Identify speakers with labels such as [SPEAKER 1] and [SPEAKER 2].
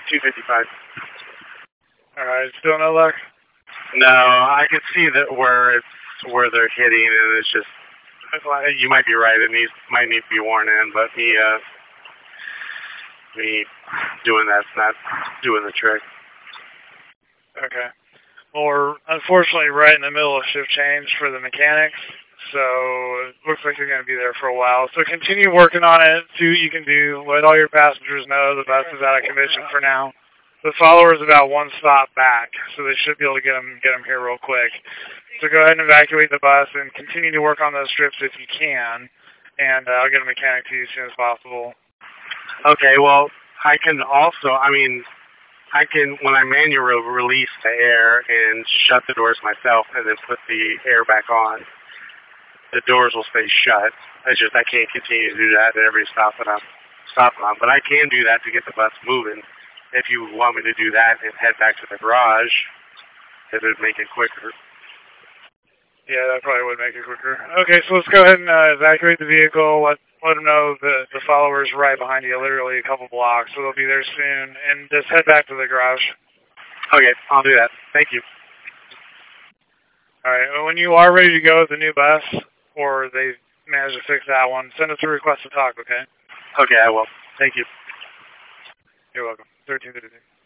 [SPEAKER 1] 255.
[SPEAKER 2] Alright, still no luck?
[SPEAKER 1] No, I can see that where they're hitting, and it's just, you might be right, it might need to be worn in, but me doing that's not doing the trick.
[SPEAKER 2] Okay. Well, we're unfortunately right in the middle of shift change for the mechanics, so it looks like you're going to be there for a while. So continue working on it, see what you can do, let all your passengers know the bus is out of commission for now. The follower's about one stop back, so they should be able to get them here real quick. So go ahead and evacuate the bus and continue to work on those strips if you can, and I'll get a mechanic to you as soon as possible.
[SPEAKER 1] Okay, well, I can also, when I manually release the air and shut the doors myself and then put the air back on, the doors will stay shut. It's just I can't continue to do that at every stop that I'm stopping on. But I can do that to get the bus moving. If you want me to do that and head back to the garage, it would make it quicker.
[SPEAKER 2] Yeah, that probably would make it quicker. Okay, so let's go ahead and evacuate the vehicle. Let them know the follower's right behind you, literally a couple blocks, so they'll be there soon. And just head back to the garage.
[SPEAKER 1] Okay, I'll do that. Thank you.
[SPEAKER 2] All right, well, when you are ready to go with the new bus, or they manage to fix that one, send us a request to talk, okay?
[SPEAKER 1] Okay, I will. Thank you.
[SPEAKER 2] You're welcome. 1352.